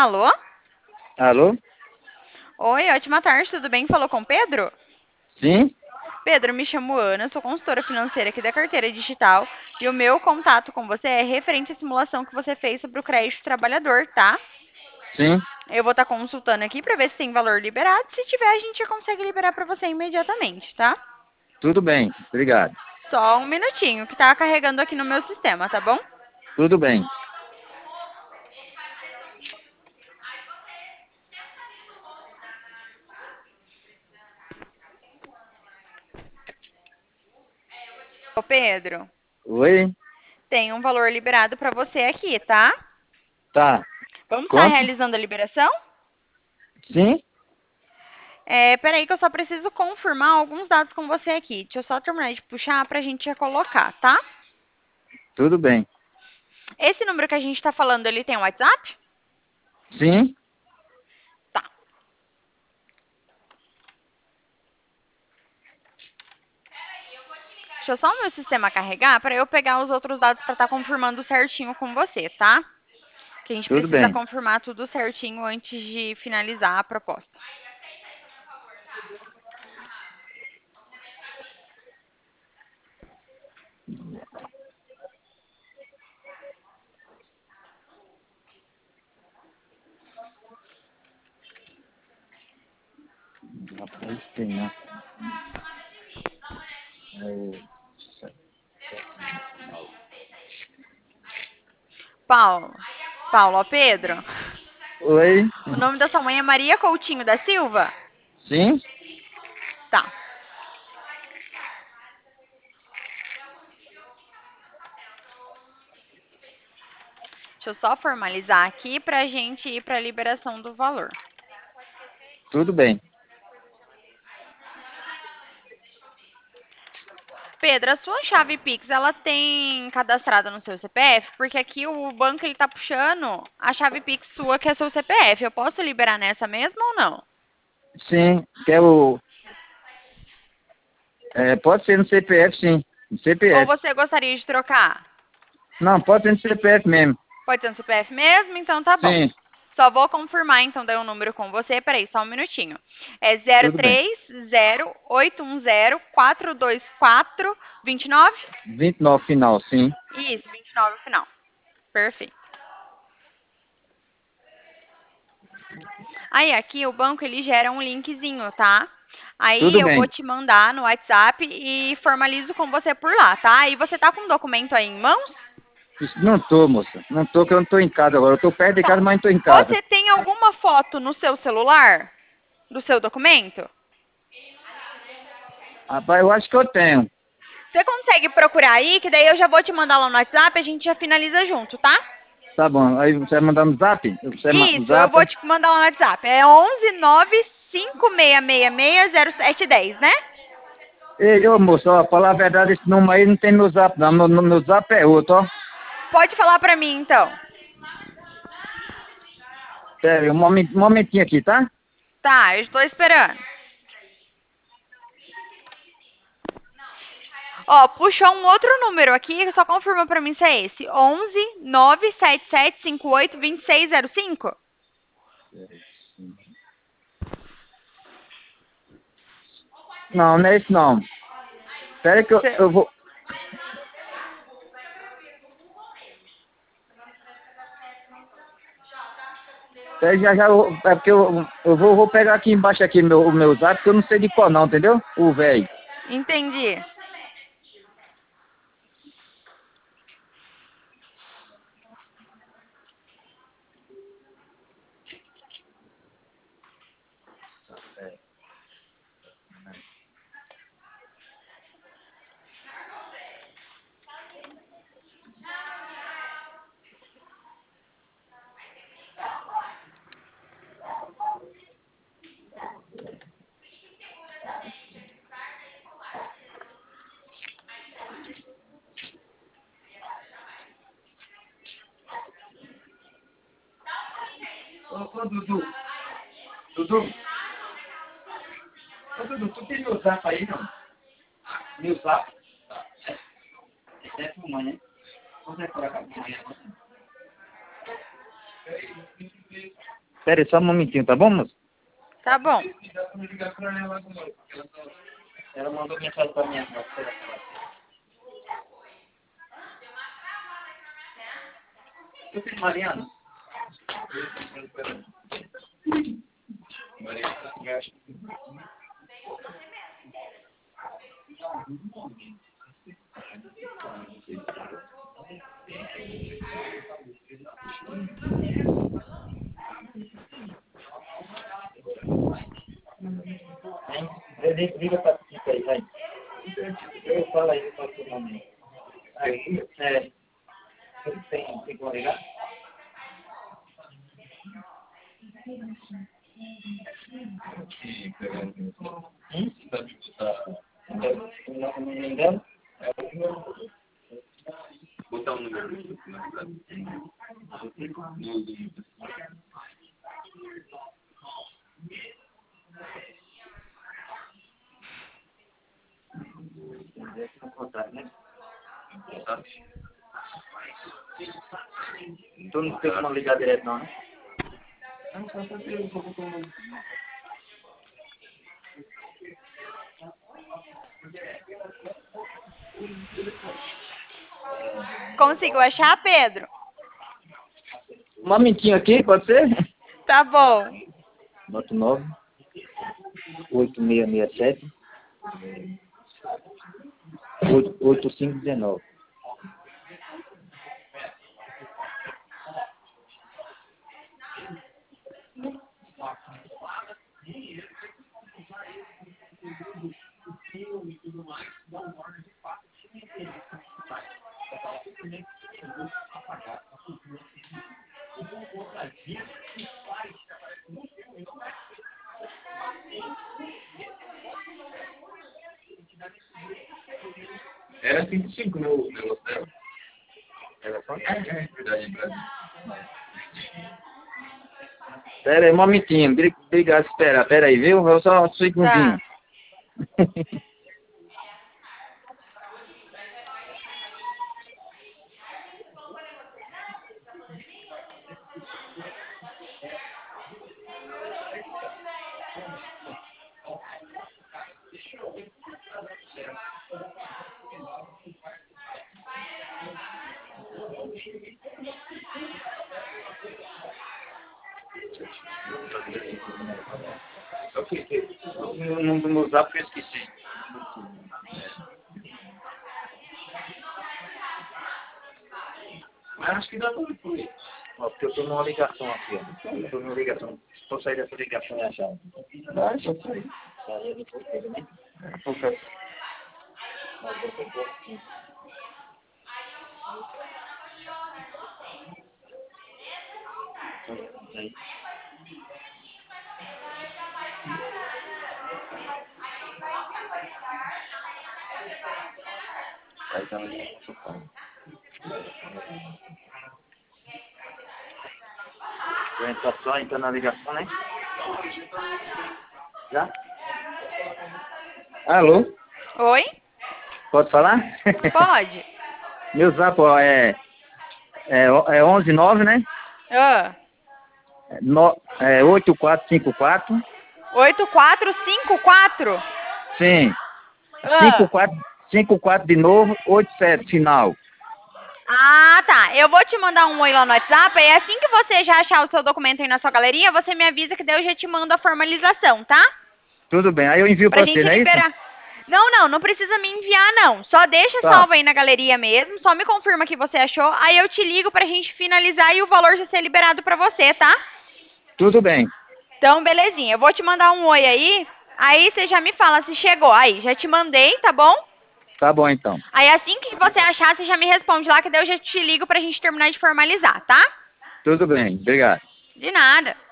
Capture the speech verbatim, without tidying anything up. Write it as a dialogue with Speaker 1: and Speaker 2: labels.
Speaker 1: Alô?
Speaker 2: Alô?
Speaker 1: Oi, ótima tarde, tudo bem? Falou com o Pedro?
Speaker 2: Sim?
Speaker 1: Pedro, me chamo Ana, sou consultora financeira aqui da Carteira Digital e o meu contato com você é referente à simulação que você fez sobre o crédito trabalhador, tá?
Speaker 2: Sim?
Speaker 1: Eu vou estar consultando aqui para ver se tem valor liberado. Se tiver, a gente já consegue liberar para você imediatamente, tá?
Speaker 2: Tudo bem, obrigado.
Speaker 1: Só um minutinho que tá carregando aqui no meu sistema, tá bom?
Speaker 2: Tudo bem.
Speaker 1: Ô Pedro,
Speaker 2: Oi?
Speaker 1: tem um valor liberado para você aqui, tá?
Speaker 2: Tá.
Speaker 1: Vamos estar
Speaker 2: Quanto?
Speaker 1: realizando a liberação?
Speaker 2: Sim?
Speaker 1: É, peraí que eu só preciso confirmar alguns dados com você aqui. Deixa eu só terminar de puxar pra gente já colocar, tá?
Speaker 2: Tudo bem.
Speaker 1: Esse número que a gente tá falando, ele tem WhatsApp?
Speaker 2: Sim?
Speaker 1: Tá. Deixa eu só o meu sistema carregar para eu pegar os outros dados para estar confirmando certinho com você, tá? Que a gente
Speaker 2: Tudo
Speaker 1: precisa
Speaker 2: bem.
Speaker 1: confirmar tudo certinho antes de finalizar a proposta.
Speaker 2: Rapaz, tem, né? É o-
Speaker 1: Paulo. Paulo, ó, Pedro.
Speaker 2: Oi?
Speaker 1: O nome da sua mãe é Maria Coutinho da Silva?
Speaker 2: Sim?
Speaker 1: Tá. Deixa eu só formalizar aqui pra gente ir para a liberação do valor.
Speaker 2: Tudo bem.
Speaker 1: Pedro, a sua chave Pix, ela tem cadastrada no seu C P F? Porque aqui o banco ele tá puxando a chave Pix sua, que é seu C P F. Eu posso liberar nessa mesmo ou não?
Speaker 2: Sim. Quer o... É, pode ser no C P F, sim. No
Speaker 1: Ou
Speaker 2: C P F.
Speaker 1: você gostaria de trocar?
Speaker 2: Não, pode ser no C P F mesmo.
Speaker 1: Pode ser no C P F mesmo? Então tá bom.
Speaker 2: Sim.
Speaker 1: Só vou confirmar então daí o número com você. Peraí, só um minutinho. É
Speaker 2: Tudo bem.
Speaker 1: zero três zero oito um zero quatro dois quatro dois nove?
Speaker 2: vinte e nove final, sim.
Speaker 1: Isso, vinte e nove no final. Perfeito. Aí aqui o banco ele gera um linkzinho, tá? Aí
Speaker 2: Tudo
Speaker 1: eu vou
Speaker 2: bem.
Speaker 1: te mandar no WhatsApp e formalizo com você por lá, tá? E você tá com o documento aí em mãos?
Speaker 2: Não tô, moça. Não tô, que eu não tô em casa agora. Eu tô perto de
Speaker 1: Tá.
Speaker 2: casa, mas não tô em casa.
Speaker 1: Você tem alguma foto no seu celular do seu documento?
Speaker 2: Rapaz, eu acho que eu tenho.
Speaker 1: Você consegue procurar aí, que daí eu já vou te mandar lá no WhatsApp e a gente já finaliza junto, tá?
Speaker 2: Tá bom. Aí você vai mandar no zap? Você manda no
Speaker 1: Isso, eu
Speaker 2: zap?
Speaker 1: vou te mandar lá no WhatsApp. É onze nove cinco seis seis seis zero sete um zero, né?
Speaker 2: Ei, ô moço, ó, falar a verdade, esse número aí não tem no zap, não. No, no, no zap é outro, ó.
Speaker 1: Pode falar pra mim então.
Speaker 2: Pera aí, um momen- um momentinho aqui, tá?
Speaker 1: Tá, eu estou esperando. Ó, puxou um outro número aqui, só confirma pra mim se é esse. onze nove sete sete cinco oito dois seis zero cinco.
Speaker 2: Não, não é esse não. Pera aí que eu,
Speaker 1: Cê-
Speaker 2: eu vou... Pera aí, já já, eu, é porque eu, eu vou, vou pegar aqui embaixo aqui meu, o meu zap, porque eu não sei de qual não, entendeu? O velho.
Speaker 1: Entendi.
Speaker 2: Ô, ô, Dudu. Dudu. Ô, Dudu, tu tem meu zap aí, não? Meu zap? É tua mãe, né? Consegue colocar a minha mãe? Pera aí, só um momentinho, tá bom, moço?
Speaker 1: Tá bom.
Speaker 2: Ela mandou mensagem pra minha irmã. Tu tem Mariana? Mariana. Liga pra Tita aí, vai. Eu falo aí qual é o seu nome. Aí, é. Tem, tem como ligar? Hum? Não me engano? Botar um número na cidade. Tu não tem como ligar direto não, né?
Speaker 1: Conseguiu achar, Pedro?
Speaker 2: Um momentinho aqui, pode ser?
Speaker 1: Tá bom.
Speaker 2: Nota nove, oito seis seis sete, oito cinco um nove.
Speaker 3: Era cinco cinco no negócio dela. Era só? É, é, verdade, verdade.
Speaker 2: Pera aí, um momentinho. Obrigado, espera. Pera aí, viu? Eu só um segundinho.
Speaker 1: Tá.
Speaker 3: Eu cliquei.
Speaker 2: No, no, no zap eu esqueci.
Speaker 3: Mas acho que dá pra ir.
Speaker 2: Ó, porque eu tô numa ligação aqui, ó. Eu tô numa ligação. Estou saindo dessa ligação e achar.
Speaker 3: Vai, só sair.
Speaker 2: Saia depois dele, né?
Speaker 3: Ok.
Speaker 2: Mas eu tô aqui. Aí.
Speaker 3: Aí tá no sofá.
Speaker 2: Vou entrar só, entrar na ligação, né? Já? Alô?
Speaker 1: Oi?
Speaker 2: Pode falar?
Speaker 1: Pode.
Speaker 2: Meu zap, ó, é, é, é onze nove, né?
Speaker 1: Ah.
Speaker 2: No, é oito quatro cinco quatro.
Speaker 1: oito quatro cinco quatro?
Speaker 2: Sim.
Speaker 1: Ah.
Speaker 2: cinco quatro de novo, oito sete final.
Speaker 1: Ah, tá. Eu vou te mandar um oi lá no WhatsApp e assim que você já achar o seu documento aí na sua galeria, você me avisa que daí eu já te mando a formalização, tá?
Speaker 2: Tudo bem, aí eu envio
Speaker 1: Pra
Speaker 2: pra você,
Speaker 1: gente
Speaker 2: não é isso?
Speaker 1: liberar. Não, não, não precisa me enviar, não. Só deixa
Speaker 2: Tá.
Speaker 1: salvo aí na galeria mesmo, só me confirma que você achou, aí eu te ligo pra gente finalizar e o valor já ser liberado pra você, tá?
Speaker 2: Tudo bem.
Speaker 1: Então, belezinha. Eu vou te mandar um oi aí, aí você já me fala se chegou. Aí, já te mandei, tá bom?
Speaker 2: Tá bom, então.
Speaker 1: Aí assim que você achar, você já me responde lá, que daí eu já te ligo pra gente terminar de formalizar, tá?
Speaker 2: Tudo bem, obrigado.
Speaker 1: De nada.